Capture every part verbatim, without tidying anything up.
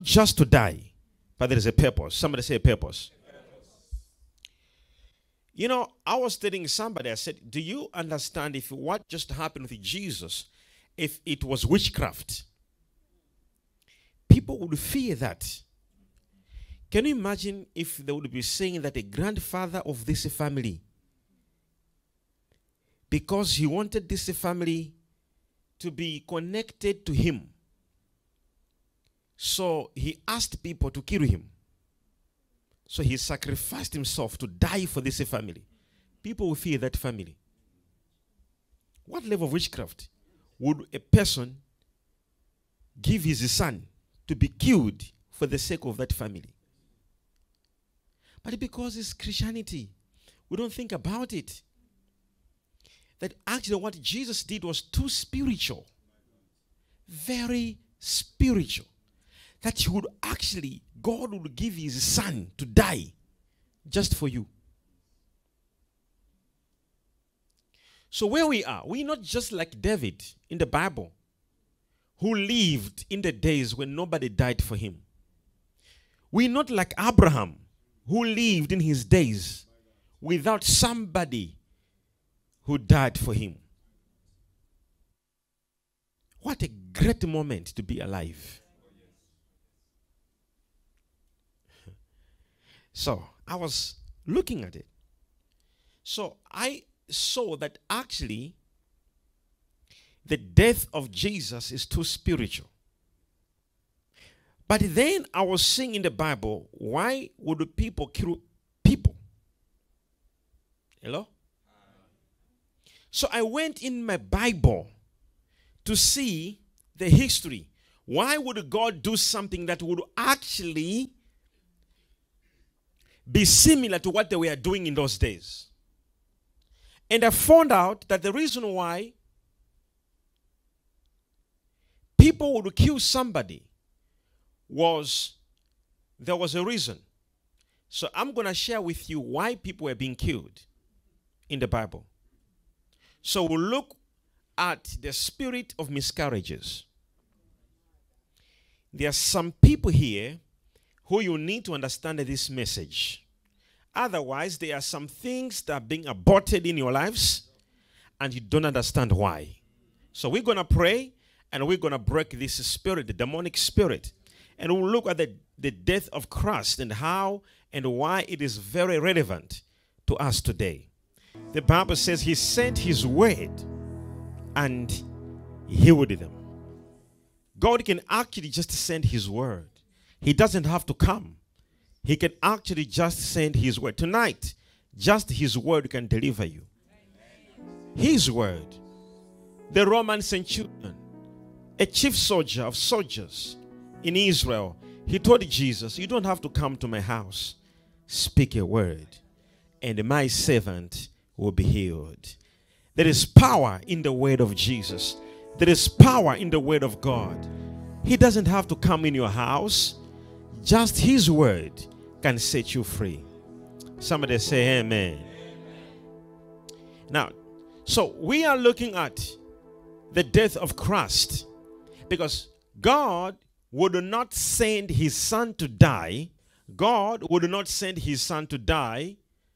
just to die, but there is a purpose. Somebody say a purpose. You know, I was telling somebody, I said, do you understand if what just happened with Jesus, if it was witchcraft, people would fear that. Can you imagine if they would be saying that a grandfather of this family, because he wanted this family to be connected to him, so he asked people to kill him. So he sacrificed himself to die for this family. People will fear that family. What level of witchcraft would a person give his son to be killed for the sake of that family? But because it's Christianity, we don't think about it. That actually what Jesus did was too spiritual. Very spiritual. That he would actually, God would give his son to die just for you. So where we are, we're not just like David in the Bible, who lived in the days when nobody died for him. We're not like Abraham, who lived in his days without somebody who died for him. What a great moment to be alive. So I was looking at it. So I saw that actually the death of Jesus is too spiritual. But then I was seeing in the Bible, why would people kill people? Hello? So I went in my Bible to see the history. Why would God do something that would actually be similar to what they were doing in those days? And I found out that the reason why people would kill somebody was there was a reason. So I'm going to share with you why people were being killed in the Bible. So we'll look at the spirit of miscarriages. There are some people here who you need to understand this message. Otherwise, there are some things that are being aborted in your lives and you don't understand why. So we're going to pray and we're going to break this spirit, the demonic spirit. And we'll look at the, the death of Christ and how and why it is very relevant to us today. The Bible says he sent his word and healed them. God can actually just send his word. He doesn't have to come. He can actually just send his word. Tonight, just his word can deliver you. His word. The Roman centurion, a chief soldier of soldiers in Israel, he told Jesus, you don't have to come to my house. Speak a word, and my servant will be healed. There is power in the word of Jesus. There is power in the word of God. He doesn't have to come in your house. Just his word can set you free. Somebody say amen. Amen. Now, so we are looking at the death of Christ because God would not send his son to die. God would not send his son to die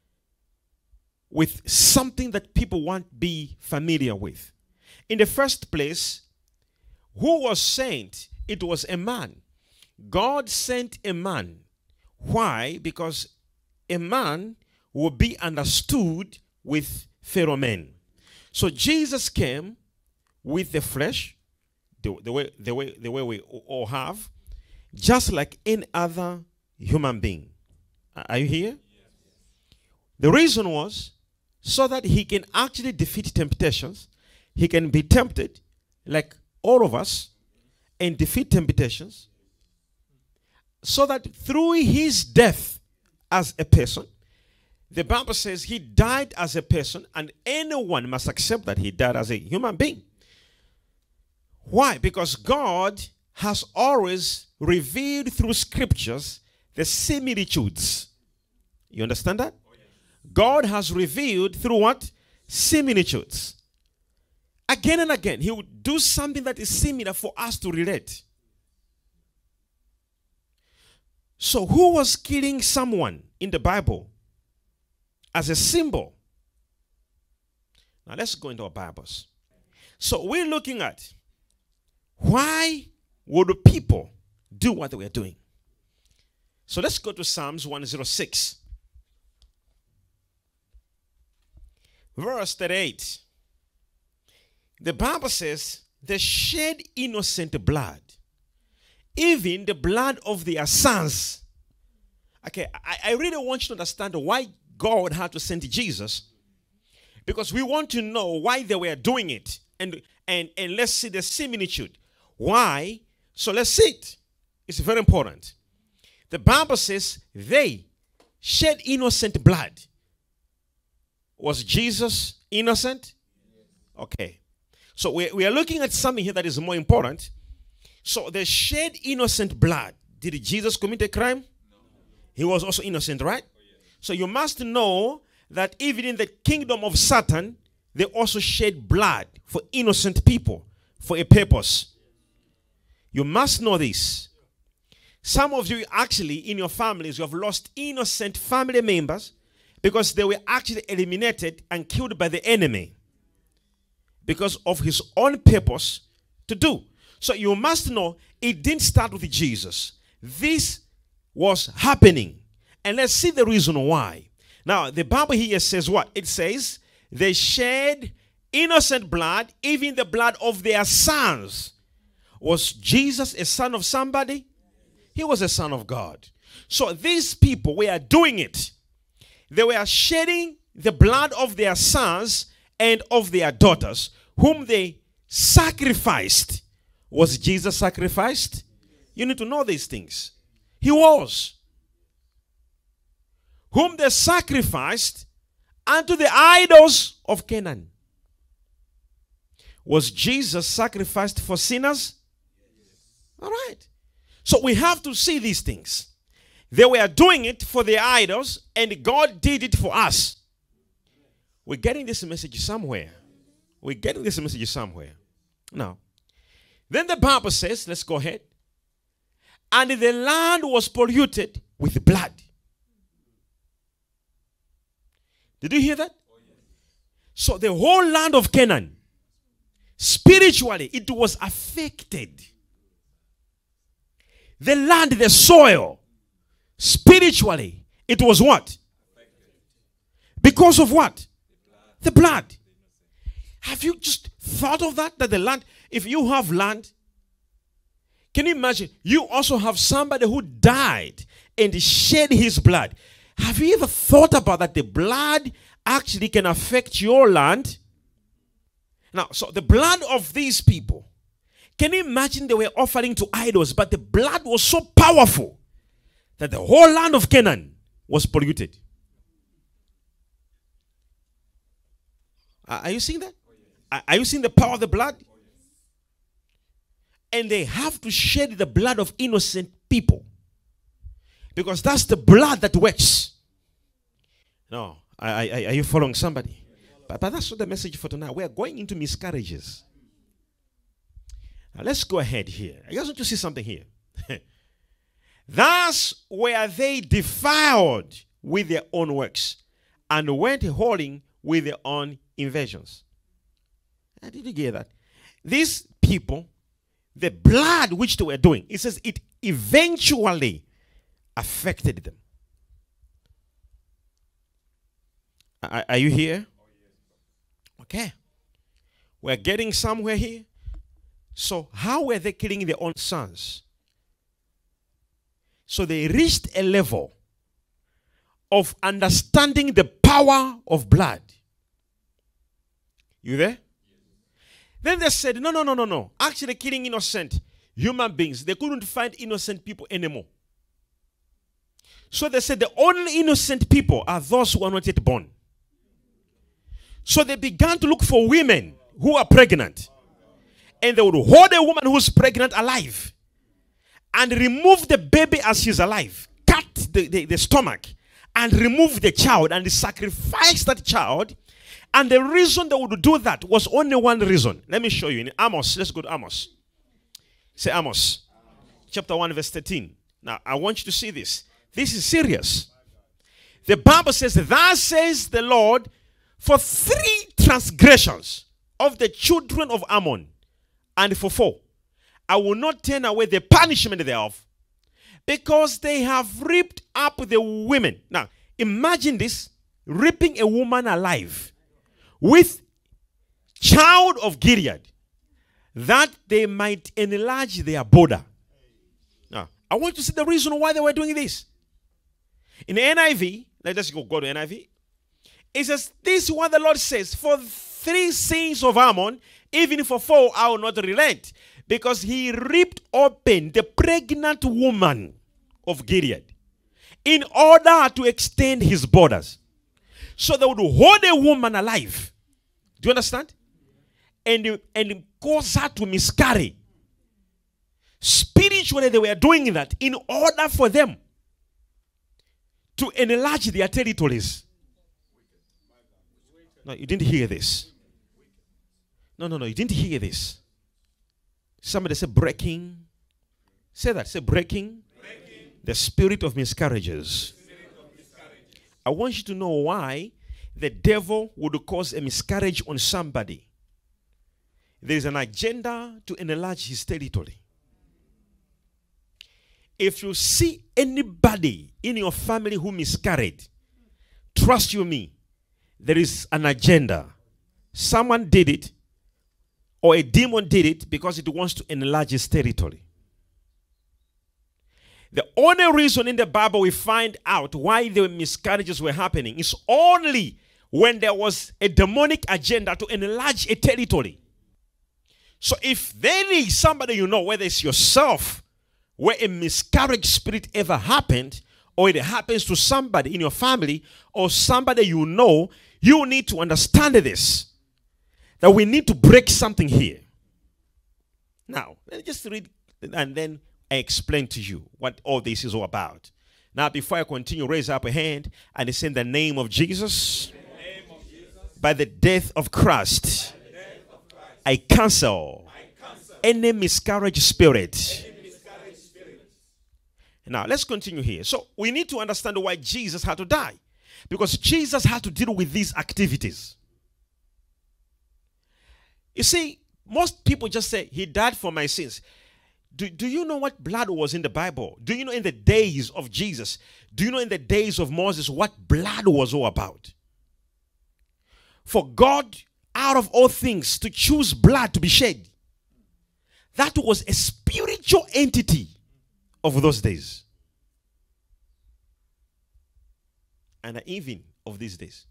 with something that people won't be familiar with. In the first place, who was sent? It was a man. God sent a man. Why? Because a man will be understood with Pharaoh men. So Jesus came with the flesh, the, the, way, the, way, the way we all have, just like any other human being. Are you here? Yes. The reason was so that he can actually defeat temptations. He can be tempted like all of us and defeat temptations, so that through his death as a person, the Bible says he died as a person, and anyone must accept that he died as a human being. Why? Because God has always revealed through scriptures the similitudes. You understand that? Oh, yes. God has revealed through what? Similitudes. Again and again, he would do something that is similar for us to relate. So who was killing someone in the Bible as a symbol? Now let's go into our Bibles. So we're looking at why would the people do what they were doing? So let's go to Psalms one oh six. Verse thirty-eight. The Bible says, they shed innocent blood, even the blood of their sons. Okay, I, I really want you to understand why God had to send Jesus. Because we want to know why they were doing it. And, and, and let's see the similitude. Why? So let's see it. It's very important. The Bible says they shed innocent blood. Was Jesus innocent? Okay. So we, we are looking at something here that is more important. So they shed innocent blood. Did Jesus commit a crime? No. He was also innocent, right? Oh, yeah. So you must know that even in the kingdom of Satan, they also shed blood for innocent people for a purpose. You must know this. Some of you actually in your families, you have lost innocent family members because they were actually eliminated and killed by the enemy because of his own purpose to do. So you must know it didn't start with Jesus. This was happening. And let's see the reason why. Now, the Bible here says what? It says, they shed innocent blood, even the blood of their sons. Was Jesus a son of somebody? He was a son of God. So these people were doing it. They were shedding the blood of their sons and of their daughters, whom they sacrificed. Was Jesus sacrificed? You need to know these things. He was. Whom they sacrificed unto the idols of Canaan. Was Jesus sacrificed for sinners? All right. So we have to see these things. They were doing it for the idols, and God did it for us. We're getting this message somewhere. We're getting this message somewhere. Now, then the Bible says, let's go ahead. And the land was polluted with blood. Did you hear that? So the whole land of Canaan, spiritually, it was affected. The land, the soil, spiritually, it was what? Because of what? The blood. Have you just thought of that? That the land, if you have land, can you imagine? You also have somebody who died and shed his blood. Have you ever thought about that? The blood actually can affect your land. Now, so the blood of these people, can you imagine they were offering to idols, but the blood was so powerful that the whole land of Canaan was polluted. Are you seeing that? Are you seeing the power of the blood? And they have to shed the blood of innocent people, because that's the blood that works. No, are, are, are you following somebody? But, but that's not the message for tonight. We are going into miscarriages. Now let's go ahead here. I just want to see something here. Thus were they defiled with their own works, and went whoring with their own invasions. Did you get that? These people, the blood which they were doing, it says it eventually affected them. Are, are you here? Okay. We're getting somewhere here. So how were they killing their own sons? So they reached a level of understanding the power of blood. You there? Then they said, no, no, no, no, no. Actually killing innocent human beings. They couldn't find innocent people anymore. So they said the only innocent people are those who are not yet born. So they began to look for women who are pregnant. And they would hold a woman who's pregnant alive and remove the baby as she's alive. Cut the, the, the stomach and remove the child and sacrifice that child. And the reason they would do that was only one reason. Let me show you in Amos. Let's go to Amos. Say Amos. Amos. Chapter one verse thirteen. Now, I want you to see this. This is serious. The Bible says, thus says the Lord, for three transgressions of the children of Ammon, and for four, I will not turn away the punishment thereof, because they have ripped up the women. Now, imagine this, ripping a woman alive with child of Gilead, that they might enlarge their border. Now, I want you to see the reason why they were doing this. In the N I V, let us go, go to N I V. It says, this is what the Lord says, for three sins of Ammon, even for four, I will not relent. Because he ripped open the pregnant woman of Gilead in order to extend his borders. So they would hold a woman alive. Do you understand? And, and cause her to miscarry. Spiritually, they were doing that in order for them to enlarge their territories. No, you didn't hear this. No, no, no, you didn't hear this. Somebody say breaking. Say that. Say breaking. breaking. The spirit of miscarriages. Spirit of miscarriages. I want you to know why the devil would cause a miscarriage on somebody. There is an agenda to enlarge his territory. If you see anybody in your family who miscarried, trust you me, there is an agenda. Someone did it, or a demon did it because it wants to enlarge its territory. The only reason in the Bible we find out why the miscarriages were happening is only when there was a demonic agenda to enlarge a territory. So if there is somebody you know, whether it's yourself, where a miscarriage spirit ever happened, or it happens to somebody in your family, or somebody you know, you need to understand this. That we need to break something here. Now, let me just read and then I explain to you what all this is all about. Now, before I continue, raise up a hand and say in the name of Jesus, the name of Jesus by the death of Christ, death of Christ I, cancel I cancel any miscarriage spirit. Any miscarriage spirit. Now, let's continue here. So, we need to understand why Jesus had to die. Because Jesus had to deal with these activities. You see, most people just say, he died for my sins. Do, do you know what blood was in the Bible? Do you know in the days of Jesus? Do you know in the days of Moses what blood was all about? For God, out of all things, to choose blood to be shed. That was a spiritual entity of those days. And even of these days.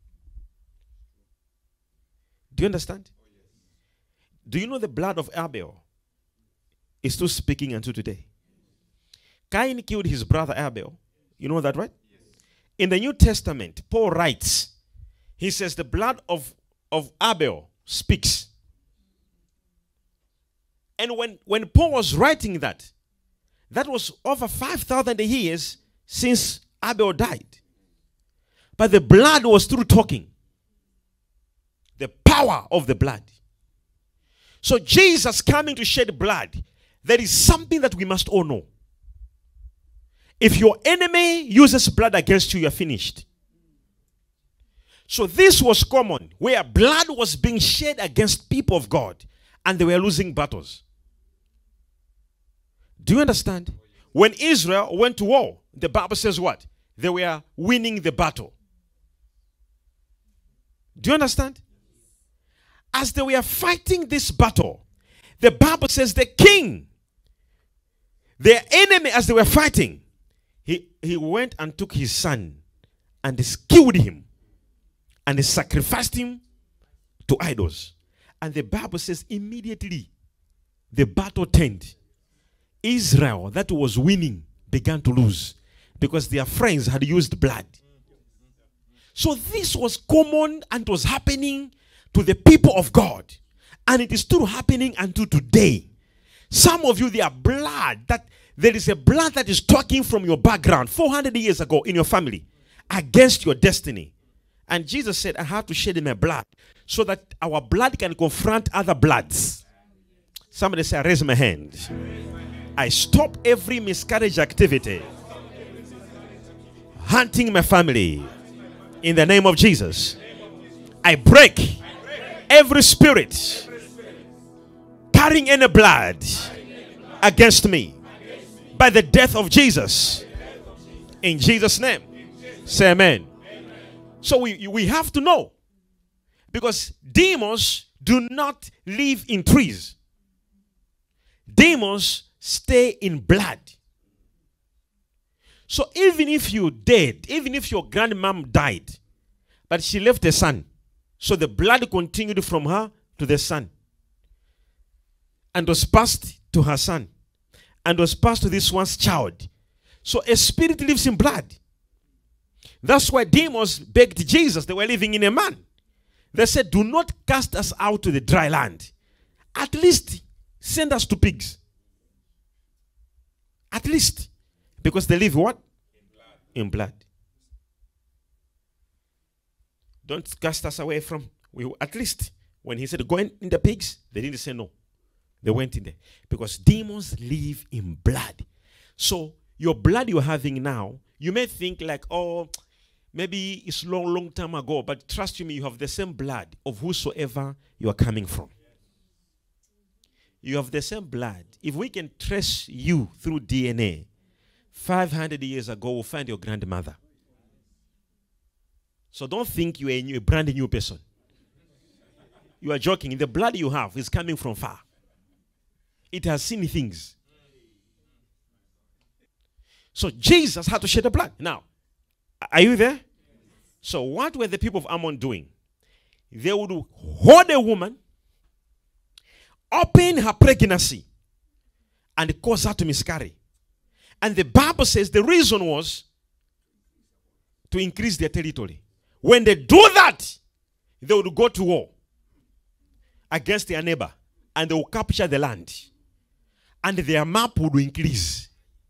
Do you understand? Do you know the blood of Abel is still speaking until today? Cain killed his brother Abel. You know that, right? Yes. In the New Testament, Paul writes, he says the blood of, of Abel speaks. And when, when Paul was writing that, that was over five thousand years since Abel died. But the blood was still talking. The power of the blood. So Jesus coming to shed blood, there is something that we must all know. If your enemy uses blood against you, you are finished. So this was common, where blood was being shed against people of God, and they were losing battles. Do you understand? When Israel went to war, the Bible says what? They were winning the battle. Do you understand? As they were fighting this battle, the Bible says the king, their enemy, as they were fighting, he, he went and took his son and he killed him and he sacrificed him to idols. And the Bible says immediately the battle turned. Israel, that was winning, began to lose because their friends had used blood. So this was common and was happening to the people of God. And it is still happening until today. Some of you, there are blood that there is a blood that is talking from your background four hundred years ago in your family against your destiny. And Jesus said, I have to shed my blood so that our blood can confront other bloods. Somebody say, I raise my hand. I stop every miscarriage activity hunting my family. In the name of Jesus, I break every spirit carrying any blood against me by the death of Jesus. In Jesus' name, say amen. So we, we have to know, because demons do not live in trees. Demons stay in blood. So even if you dead, even if your grandmom died, but she left a son, so the blood continued from her to the son, and was passed to her son, and was passed to this one's child. So a spirit lives in blood. That's why demons begged Jesus. They were living in a man. They said, do not cast us out to the dry land. At least send us to pigs. At least. Because they live what? In blood. In blood. Don't cast us away from. We, at least when he said, go in, in the pigs, they didn't say no. They went in there. Because demons live in blood. So your blood you're having now, you may think like, oh, maybe it's long, long time ago, but trust me, you have the same blood of whosoever you are coming from. You have the same blood. If we can trace you through D N A, five hundred years ago, we'll find your grandmother. So don't think you're a, new, a brand new person. You are joking. The blood you have is coming from far. It has seen things. So Jesus had to shed the blood. Now, are you there? So what were the people of Ammon doing? They would hold a woman, open her pregnancy, and cause her to miscarry. And the Bible says the reason was to increase their territory. When they do that, they would go to war against their neighbor, and they will capture the land. And their map would increase.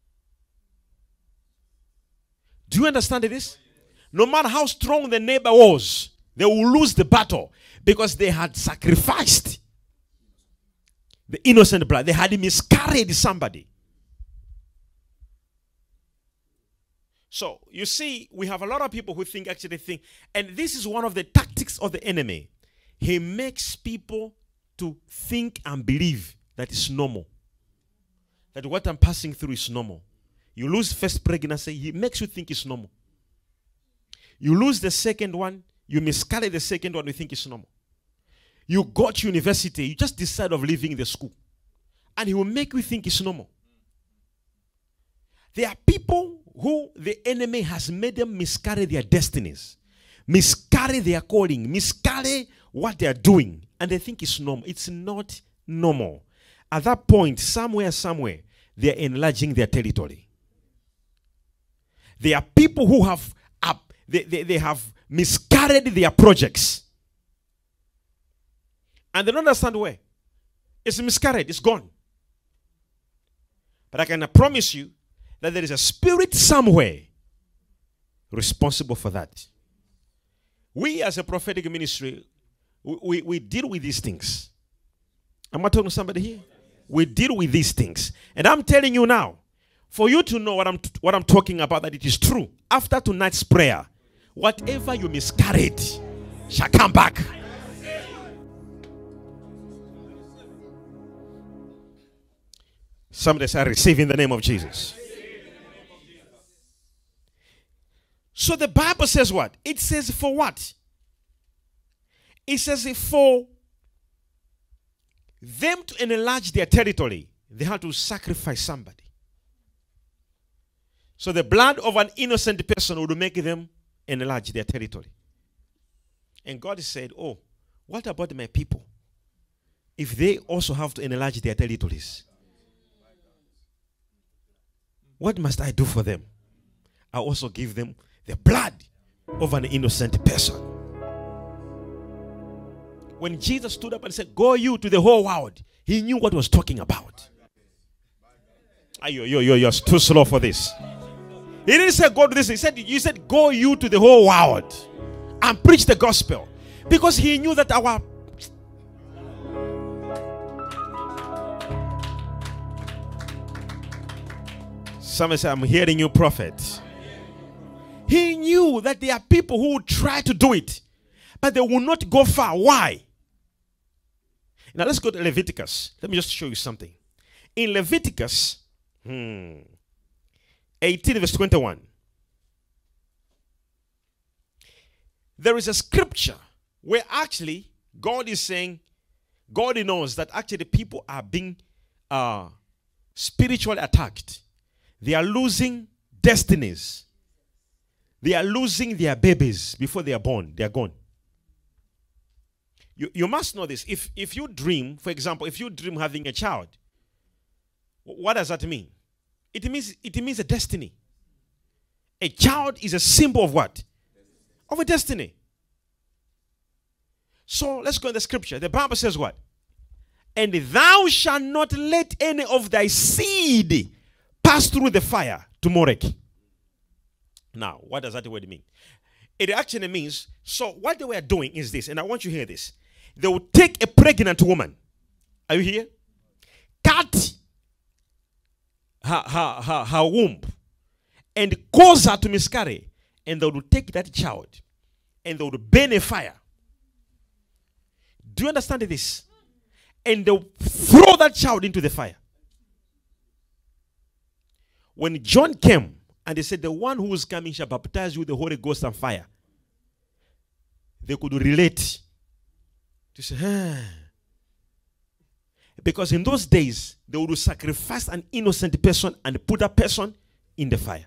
Do you understand this? No matter how strong the neighbor was, they will lose the battle because they had sacrificed the innocent blood. They had miscarried somebody. So, you see, we have a lot of people who think, actually think, and this is one of the tactics of the enemy. He makes people to think and believe that it's normal. That what I'm passing through is normal. You lose first pregnancy, he makes you think it's normal. You lose the second one, you miscarry the second one, you think it's normal. You go to university, you just decide of leaving the school. And he will make you think it's normal. There are people who the enemy has made them miscarry their destinies, miscarry their calling, miscarry what they are doing, and they think it's normal. It's not normal. At that point, somewhere, somewhere, they are enlarging their territory. There are people who have uh, they, they, they have miscarried their projects. And they don't understand where. It's miscarried, it's gone. But I can promise you that there is a spirit somewhere responsible for that. We as a prophetic ministry, we, we, we deal with these things. Am I talking to somebody here? We deal with these things. And I'm telling you now, for you to know what I'm, what I'm talking about, that it is true, after tonight's prayer, whatever you miscarried shall come back. Somebody say, I receive in the name of Jesus. So the Bible says what? It says for what? It says for them to enlarge their territory, they had to sacrifice somebody. So the blood of an innocent person would make them enlarge their territory. And God said, oh, what about my people? If they also have to enlarge their territories, what must I do for them? I also give them the blood of an innocent person. When Jesus stood up and said, go you to the whole world, he knew what he was talking about. Yo, yo, yo, you're too slow for this. He didn't say go to this. He said, you said go you to the whole world and preach the gospel. Because he knew that our Somebody say, I'm hearing you, prophet. He knew that there are people who would try to do it, but they will not go far. Why? Now let's go to Leviticus. Let me just show you something. In Leviticus hmm, eighteen verse twenty-one, there is a scripture where actually God is saying, God knows that actually people are being uh, spiritually attacked. They are losing destinies. They are losing their babies before they are born. They are gone. You, you must know this. If, if you dream, for example, if you dream having a child, what does that mean? It means, it means a destiny. A child is a symbol of what? Of a destiny. So let's go in the scripture. The Bible says what? And thou shalt not let any of thy seed pass through the fire to Molech. Now, what does that word mean? It actually means, so what they were doing is this, and I want you to hear this. They would take a pregnant woman. Are you here? Cut her, her, her, her womb and cause her to miscarry. And they would take that child and they would burn a fire. Do you understand this? And they would throw that child into the fire. When John came and they said, the one who is coming shall baptize you with the Holy Ghost and fire, they could relate to say, ah. Because in those days, they would sacrifice an innocent person and put that person in the fire.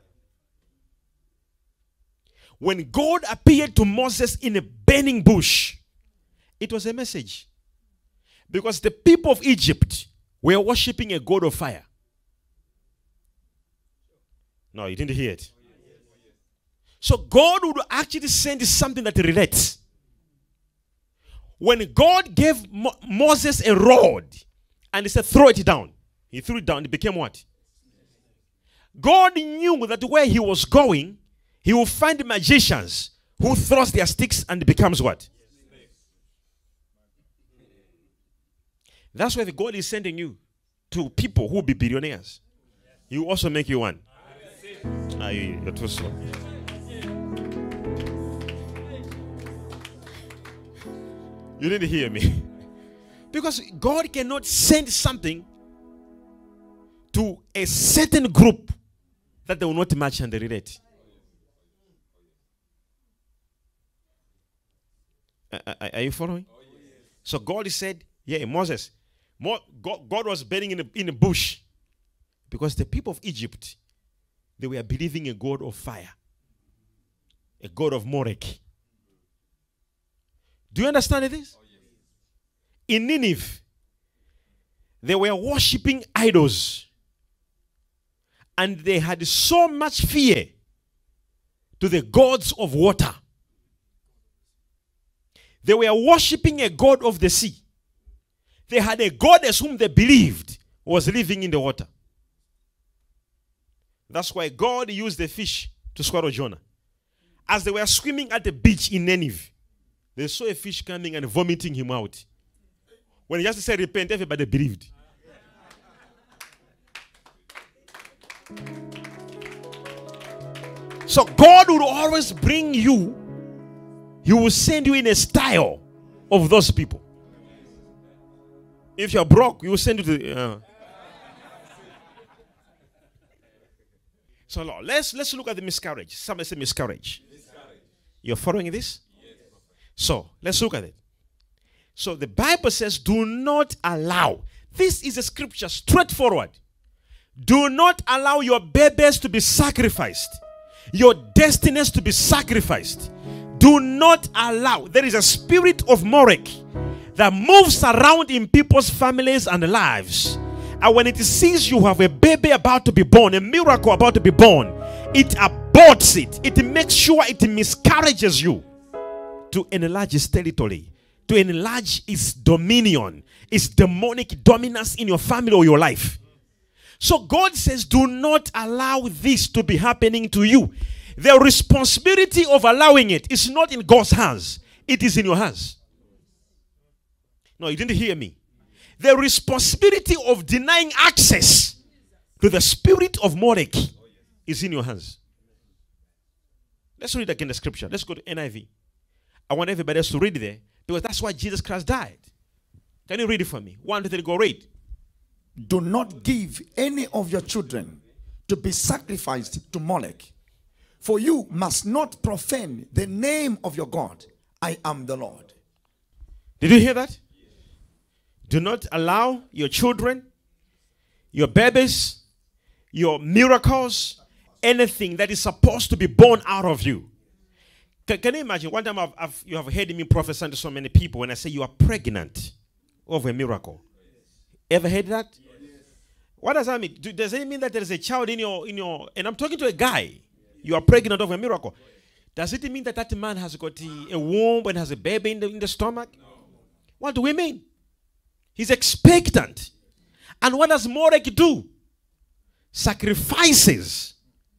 When God appeared to Moses in a burning bush, it was a message. Because the people of Egypt were worshiping a god of fire. No, you didn't hear it. So God would actually send something that relates. When God gave Mo Moses a rod and he said, throw it down. He threw it down. It became what? God knew that where he was going, he will find magicians who thrust their sticks and it becomes what? That's why the God is sending you to people who will be billionaires. He will also make you one. Ah, you, you're too slow. You didn't hear me. Because God cannot send something to a certain group that they will not match and relate. Are, are you following? So God said, yeah, Moses, God, God was burning in a, in a bush because the people of Egypt, they were believing a god of fire, a god of Molech. Do you understand this? In Nineveh, they were worshipping idols. And they had so much fear to the gods of water. They were worshipping a god of the sea. They had a goddess whom they believed was living in the water. That's why God used the fish to swallow Jonah. As they were swimming at the beach in Nineveh, they saw a fish coming and vomiting him out. When he just said repent, everybody believed. So God will always bring you, he will send you in a style of those people. If you're broke, he will send you to the, uh. So Lord, let's let's look at the miscarriage. Somebody say miscarriage. miscarriage. You're following this? Yes. So let's look at it. So the Bible says, do not allow. This is a scripture straightforward. Do not allow your babies to be sacrificed. Your destinies to be sacrificed. Do not allow. There is a spirit of Molech that moves around in people's families and lives. And when it sees you have a baby about to be born, a miracle about to be born, it aborts it. It makes sure it miscarriages you to enlarge its territory, to enlarge its dominion, its demonic dominance in your family or your life. So God says, do not allow this to be happening to you. The responsibility of allowing it is not in God's hands. It is in your hands. No, you didn't hear me. The responsibility of denying access to the spirit of Molech is in your hands. Let's read again the scripture. Let's go to N I V. I want everybody else to read there because that's why Jesus Christ died. Can you read it for me? One, two, three, go read. Do not give any of your children to be sacrificed to Molech, for you must not profane the name of your God. I am the Lord. Did you hear that? Do not allow your children, your babies, your miracles, anything that is supposed to be born out of you. Can, can you imagine? One time I've, I've, you have heard me prophesy to so many people when I say you are pregnant of a miracle. Ever heard that? Yes. What does that mean? Do, does it mean that there is a child in your, in your, and I'm talking to a guy, you are pregnant of a miracle. Does it mean that that man has got a, a womb and has a baby in the, in the stomach? No. What do we mean? He's expectant. And what does Molech do? Sacrifices.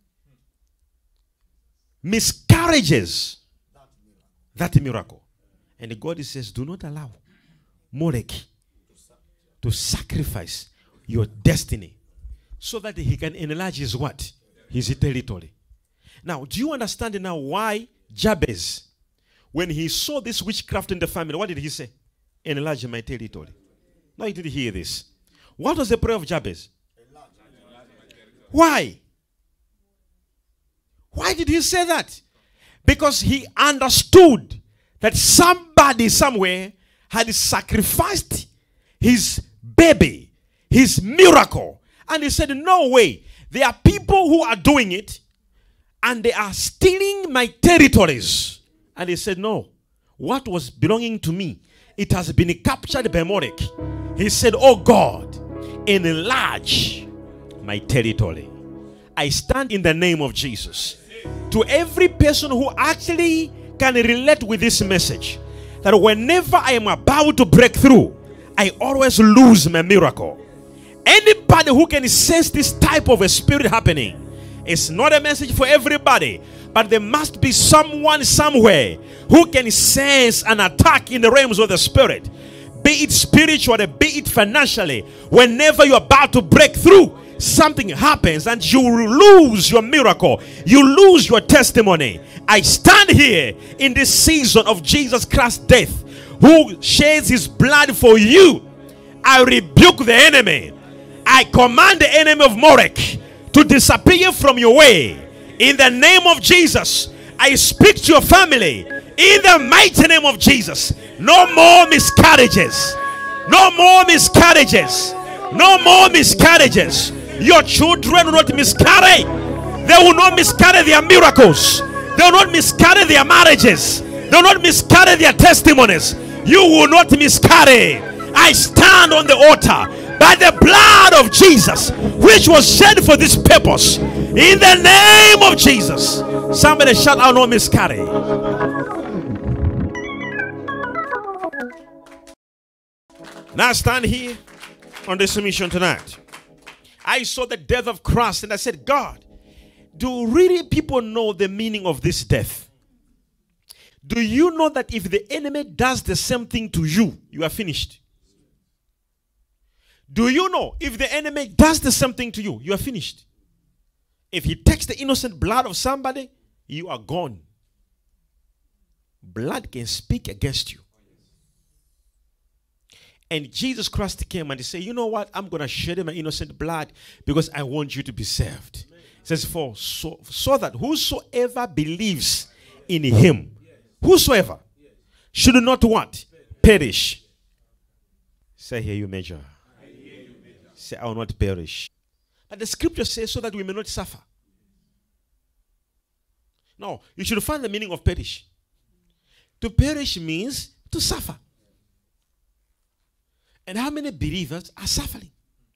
Miscarriages. That miracle. And God says, do not allow Molech to sacrifice your destiny so that he can enlarge his what? His territory. Now, do you understand now why Jabez, when he saw this witchcraft in the family, what did he say? Enlarge my territory. Now, you did hear this. What was the prayer of Jabez? Why? Why did he say that? Because he understood that somebody somewhere had sacrificed his baby, his miracle. And he said, no way. There are people who are doing it and they are stealing my territories. And he said, no. What was belonging to me, it has been captured by Molech. He said, oh God, enlarge my territory. I stand in the name of Jesus. To every person who actually can relate with this message, that whenever I am about to break through, I always lose my miracle. Anybody who can sense this type of a spirit happening, it's not a message for everybody, but there must be someone somewhere who can sense an attack in the realms of the spirit, be it spiritually, be it financially. Whenever you're about to break through, something happens and you lose your miracle, you lose your testimony. I stand here in this season of Jesus Christ's death, who sheds his blood for you. I rebuke the enemy. I command the enemy of Molech to disappear from your way. In the name of Jesus, I speak to your family. In the mighty name of Jesus, no more miscarriages. No more miscarriages. No more miscarriages. Your children will not miscarry. They will not miscarry their miracles. They will not miscarry their marriages. They will not miscarry their testimonies. You will not miscarry. I stand on the altar by the blood of Jesus, which was shed for this purpose. In the name of Jesus. Somebody shout out, no miscarry. Now stand here on this mission tonight. I saw the death of Christ and I said, God, do really people know the meaning of this death? Do you know that if the enemy does the same thing to you, you are finished? Do you know if the enemy does the same thing to you, you are finished? If he takes the innocent blood of somebody, you are gone. Blood can speak against you. And Jesus Christ came and he said, you know what? I'm going to shed my innocent blood because I want you to be saved. He says, for so, so that whosoever believes in him, whosoever, should not what? Perish. Say, hear you, Major. I hear you, Major. Say, I will not perish. But the scripture says so that we may not suffer. No, you should find the meaning of perish. To perish means to suffer. And how many believers are suffering?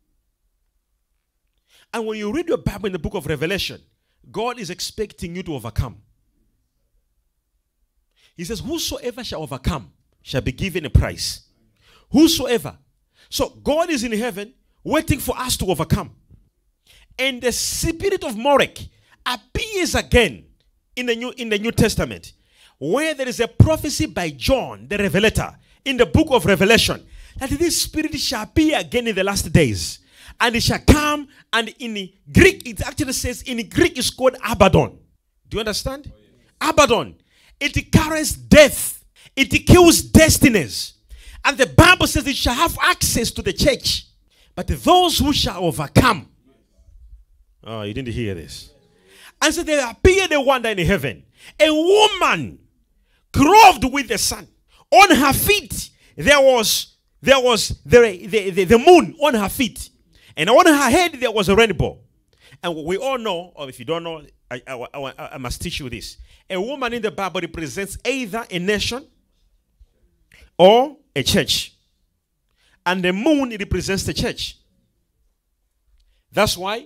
And when you read your Bible in the book of Revelation, God is expecting you to overcome. He says, whosoever shall overcome shall be given a prize. Whosoever. So God is in heaven waiting for us to overcome. And the spirit of Molech appears again in the New, in the New Testament, where there is a prophecy by John, the Revelator, in the book of Revelation, that this spirit shall appear again in the last days. and it shall come. And in Greek, it actually says, in Greek, it's called Abaddon. Do you understand? Oh, yeah. Abaddon. It carries death. It kills destinies. And the Bible says it shall have access to the church. But those who shall overcome. Oh, you didn't hear this. And so there appeared a wonder in heaven. A woman clothed with the sun. On her feet, there was, there was the, the, the, the moon on her feet. And on her head, there was a rainbow. And we all know, or if you don't know, I, I, I, I must teach you this. A woman in the Bible represents either a nation or a church. And the moon represents the church. That's why,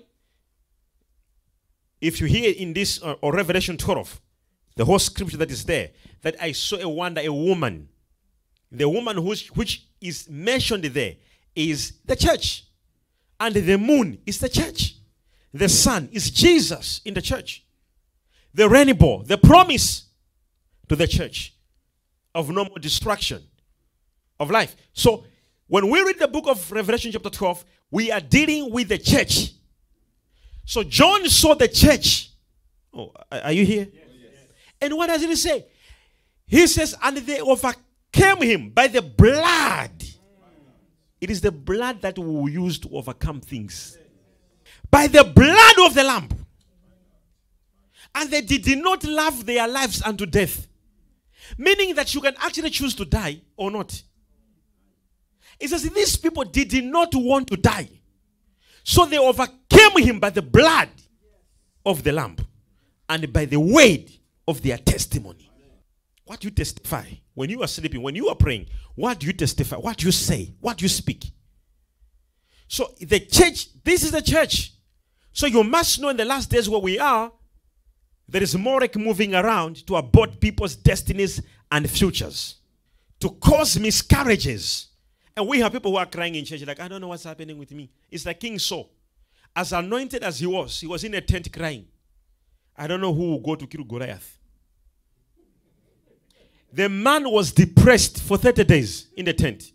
if you hear in this, uh, or Revelation twelve, the whole scripture that is there, that I saw a wonder, a woman. The woman which, which is mentioned there is the church. And the moon is the church. The sun is Jesus in the church. The rainbow, the promise to the church of no more destruction of life. So, when we read the book of Revelation chapter twelve, we are dealing with the church. So, John saw the church. Oh, are you here? Yes. And what does it say? He says, and they overcame him by the blood. It is the blood that we will use to overcome things. By the blood of the Lamb. And they did not love their lives unto death. Meaning that you can actually choose to die or not. It says these people did not want to die. So they overcame him by the blood of the Lamb. And by the word of their testimony. What do you testify? When you are sleeping, when you are praying, what do you testify? What do you say? What do you speak? So the church, this is the church. So you must know in the last days where we are, there is Molech moving around to abort people's destinies and futures. To cause miscarriages. And we have people who are crying in church like, I don't know what's happening with me. It's like King Saul. As anointed as he was, he was in a tent crying. I don't know who will go to kill Goliath. The man was depressed for thirty days in the tent.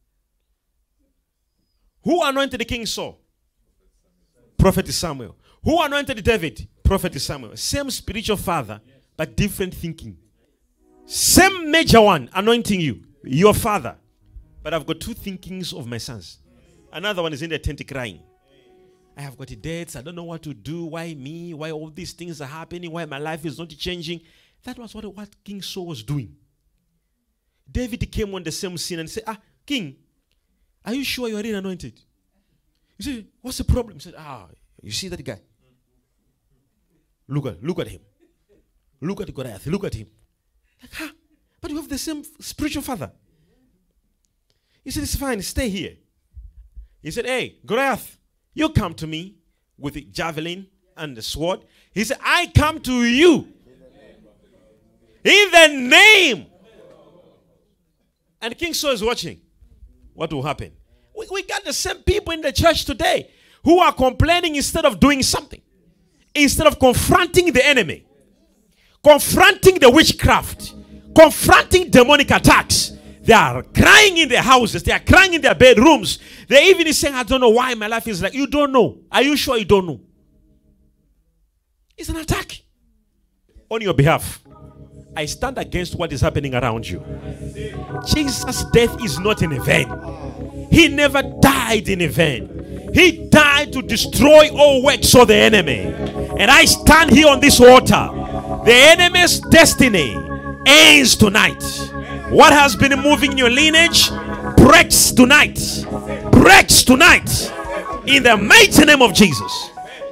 Who anointed the king Saul? Prophet Samuel. Who anointed David? Prophet Samuel. Same spiritual father, but different thinking. Same major one anointing you, your father. But I've got two thinkings of my sons. Another one is in the tent crying. I have got debts. I don't know what to do. Why me? Why all these things are happening? Why my life is not changing? That was what, what King Saul was doing. David came on the same scene and said, ah, King, are you sure you are really anointed? He said, what's the problem? He said, ah, you see that guy? Look at, look at him. Look at Goliath. Look at him. Like, huh? But you have the same spiritual father. He said, it's fine. Stay here. He said, hey, Goliath, you come to me with the javelin and the sword. He said, I come to you in the name. And King Saul is watching. What will happen? We, we got the same people in the church today who are complaining instead of doing something. Instead of confronting the enemy. Confronting the witchcraft. Confronting demonic attacks. They are crying in their houses. They are crying in their bedrooms. They even is saying, I don't know why my life is like. You don't know. Are you sure you don't know? It's an attack on your behalf. I stand against what is happening around you. Jesus' death is not in vain. He never died in vain. He died to destroy all works of the enemy. And I stand here on this altar. The enemy's destiny ends tonight. What has been moving in your lineage breaks tonight. Breaks tonight. In the mighty name of Jesus.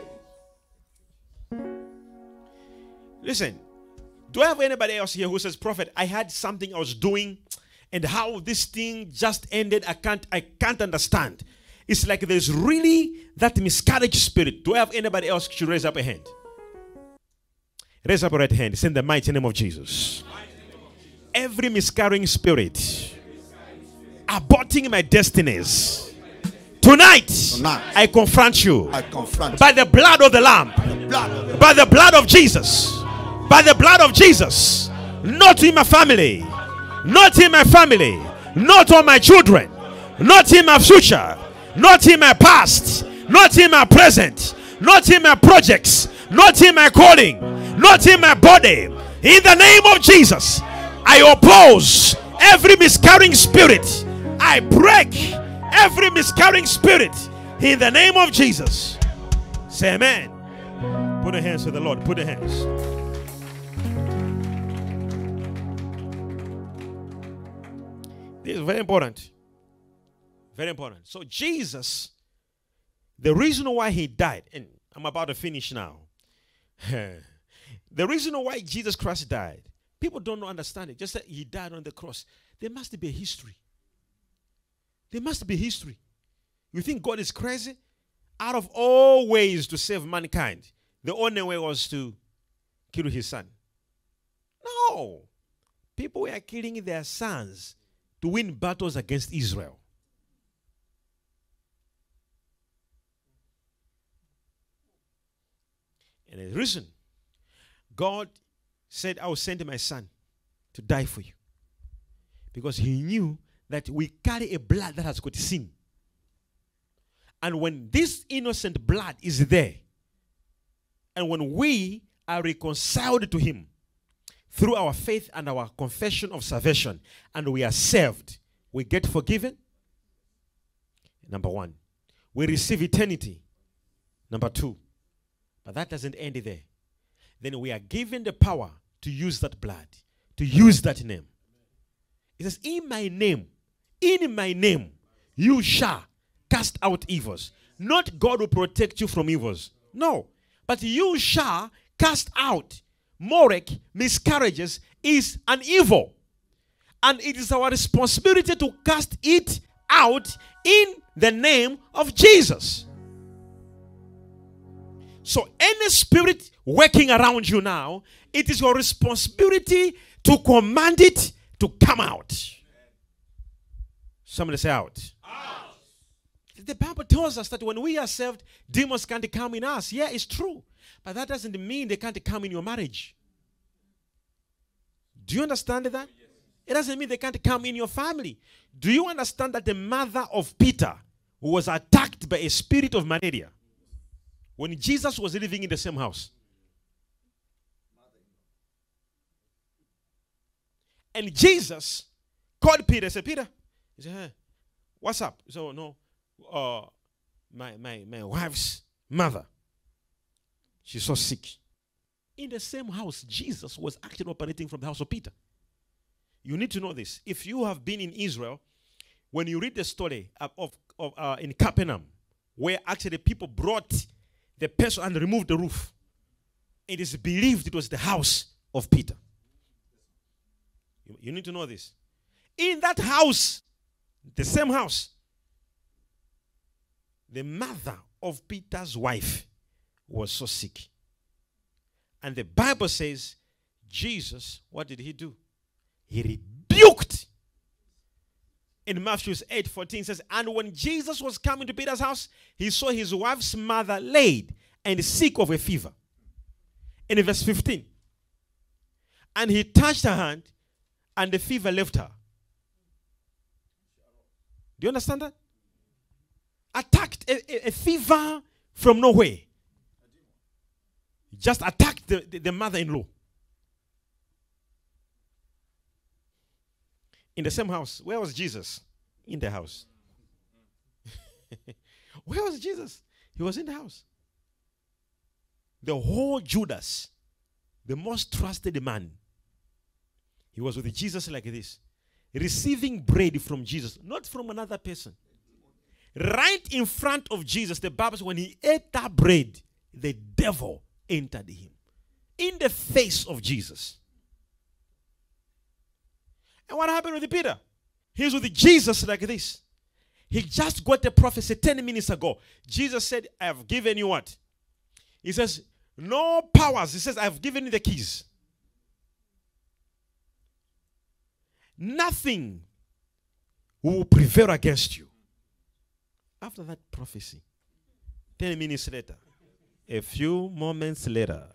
Listen. Do I have anybody else here who says, Prophet, I had something I was doing and how this thing just ended, I can't, I can't understand. It's like there's really that miscarriage spirit. Do I have anybody else who should raise up a hand? Raise up a right hand. It's in the mighty name of Jesus. Every miscarrying spirit aborting my destinies. Tonight, Tonight I confront you. I confront by the blood of the Lamb. The blood of the by the blood of Jesus. By the blood of Jesus. Not in my family. Not in my family. Not on my children. Not in my future. Not in my past. not in my present, not in my projects, not in my calling, not in my body. In the name of Jesus, I oppose every miscarrying spirit. I break every miscarrying spirit in the name of Jesus. Say amen. Put your hands to the Lord. Put your hands. This is very important. Very important. So Jesus, the reason why he died, and I'm about to finish now. The reason why Jesus Christ died, people don't understand it. Just that he died on the cross. There must be a history. There must be history. You think God is crazy? Out of all ways to save mankind, the only way was to kill his son. No. People were killing their sons to win battles against Israel. And the reason God said, I will send my son to die for you. Because he knew that we carry a blood that has got sin. And when this innocent blood is there, and when we are reconciled to him through our faith and our confession of salvation, and we are saved, we get forgiven. Number one, we receive eternity. Number two, but that doesn't end there. Then we are given the power to use that blood, to use that name. It says, in my name, in my name, you shall cast out evils. Not God will protect you from evils. No. But you shall cast out. Morek, miscarriages, is an evil. And it is our responsibility to cast it out in the name of Jesus. So any spirit working around you now, it is your responsibility to command it to come out. Somebody say out. Out. The Bible tells us that when we are saved, demons can't come in us. Yeah, it's true. But that doesn't mean they can't come in your marriage. Do you understand that? Yes. It doesn't mean they can't come in your family. Do you understand that the mother of Peter was attacked by a spirit of malaria when Jesus was living in the same house? And Jesus called Peter and said, Peter, he said, hey, what's up? He said, oh, no, uh, my, my, my wife's mother, she's so sick. In the same house, Jesus was actually operating from the house of Peter. You need to know this. If you have been in Israel, when you read the story of, of, of uh, in Capernaum, where actually people brought the person and removed the roof, it is believed it was the house of Peter. You, you need to know this. In that house, the same house, the mother of Peter's wife was so sick. And the Bible says, Jesus, what did he do? He rebuked. In Matthew eight fourteen says, and when Jesus was coming to Peter's house, he saw his wife's mother laid and sick of a fever. In verse fifteen, and he touched her hand, and the fever left her. Do you understand that? Attacked a, a, a fever from nowhere. Just attacked the, the, the mother-in-law. In the same house. Where was Jesus? In the house. Where was Jesus? He was in the house. The whole Judas, the most trusted man, he was with Jesus like this, receiving bread from Jesus, not from another person. Right in front of Jesus, the Bible says when he ate that bread, the devil entered him. In the face of Jesus. And what happened with Peter? He was with Jesus like this. He just got the prophecy ten minutes ago. Jesus said, I have given you what? He says, no powers. He says, I have given you the keys. Nothing will prevail against you. After that prophecy, ten minutes later, a few moments later,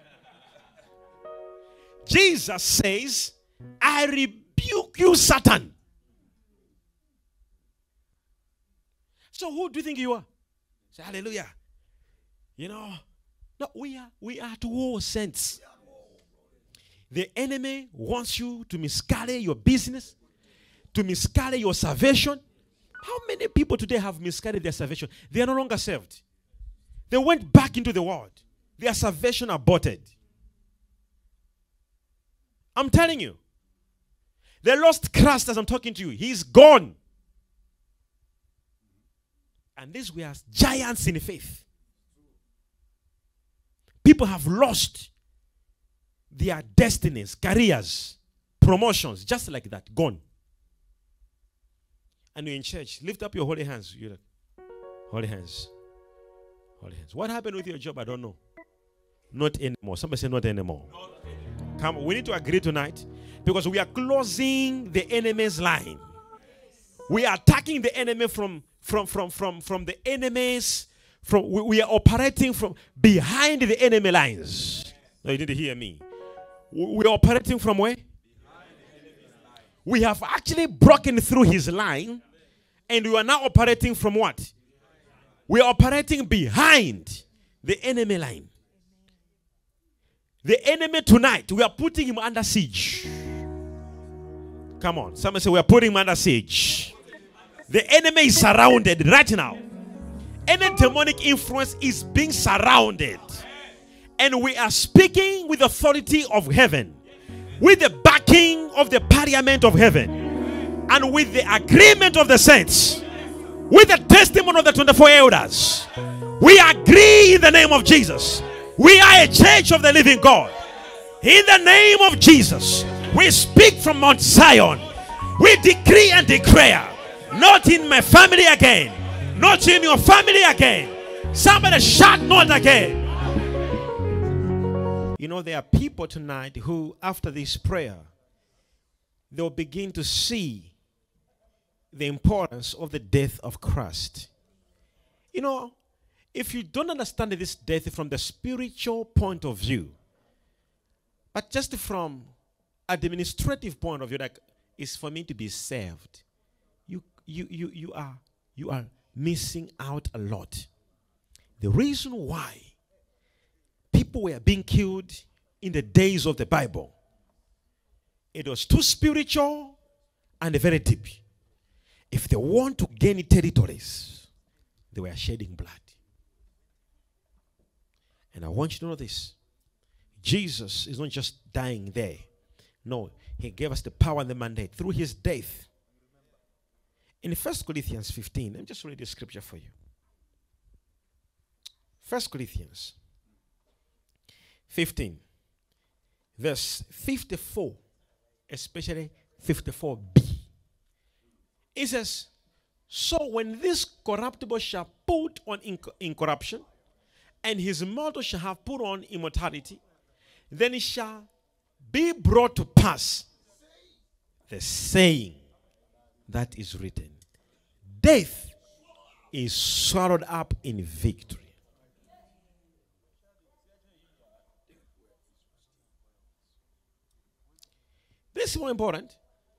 Jesus says, I rebuke you, Satan. So who do you think you are? Say hallelujah. You know, no, we are we are to war, saints. The enemy wants you to miscarry your business, to miscarry your salvation. How many people today have miscarried their salvation? They are no longer saved. They went back into the world. Their salvation aborted. I'm telling you. They lost Christ as I'm talking to you. He's gone. And these were giants in faith. People have lost their destinies, careers, promotions, just like that, gone. And you're in church, lift up your holy hands. You're like, holy hands. Holy hands. What happened with your job? I don't know. Not anymore. Somebody say not anymore. Not anymore. Come, we need to agree tonight because we are closing the enemy's line. We are attacking the enemy from from from from from the enemies. From we, we are operating from behind the enemy lines. No, you didn't hear me. We are operating from where? We have actually broken through his line, and we are now operating from what? We are operating behind the enemy line. The enemy tonight, we are putting him under siege. Come on, someone say we are putting him under siege. The enemy is surrounded right now. Any demonic influence is being surrounded. And we are speaking with authority of heaven, with the backing of the parliament of heaven, and with the agreement of the saints, with the testimony of the twenty-four elders. We agree in the name of Jesus. We are a church of the living God. In the name of Jesus, we speak from Mount Zion. We decree and declare, not in my family again, not in your family again. Somebody shout not again. You know, there are people tonight who, after this prayer, they'll begin to see the importance of the death of Christ. You know, if you don't understand this death from the spiritual point of view, but just from an administrative point of view, like it's for me to be saved, you you you you are you are missing out a lot. The reason why people were being killed in the days of the Bible, it was too spiritual and very deep. If they want to gain territories, they were shedding blood. And I want you to know this. Jesus is not just dying there. No, he gave us the power and the mandate through his death. In First Corinthians fifteen, let me just read the scripture for you. First Corinthians fifteen, verse fifty-four, especially fifty-four b. It says, so when this corruptible shall put on inc- incorruption, and his mortal shall have put on immortality, then it shall be brought to pass the saying that is written, death is swallowed up in victory. This is more important.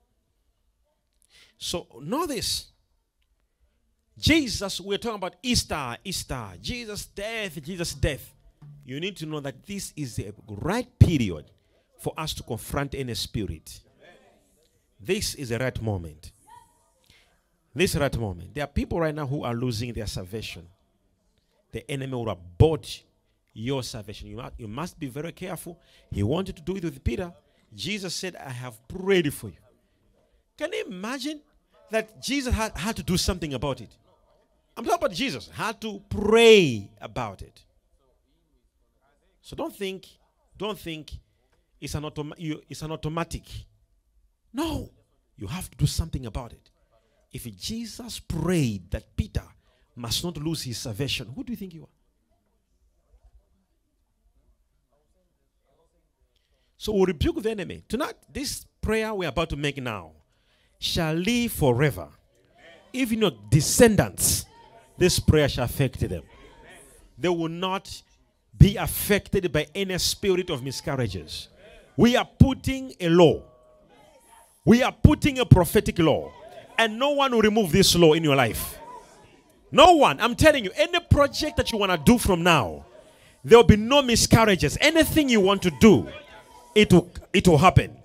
So know this. Jesus, we're talking about Easter, Easter, Jesus' death, Jesus' death. You need to know that this is the right period for us to confront any spirit. This is the right moment. This is the right moment. There are people right now who are losing their salvation. The enemy will abort your salvation. You must, you must be very careful. He wanted to do it with Peter. Jesus said, I have prayed for you. Can you imagine that Jesus had, had to do something about it? I'm talking about Jesus. Had to pray about it. So don't think, don't think it's an, automa- you, it's an automatic. No. You have to do something about it. If Jesus prayed that Peter must not lose his salvation, who do you think you are? So we'll rebuke the enemy. Tonight, this prayer we're about to make now shall live forever. Even your descendants, this prayer shall affect them. They will not be affected by any spirit of miscarriages. We are putting a law. We are putting a prophetic law. And no one will remove this law in your life. No one. I'm telling you, any project that you want to do from now, there will be no miscarriages. Anything you want to do, it will, it will happen.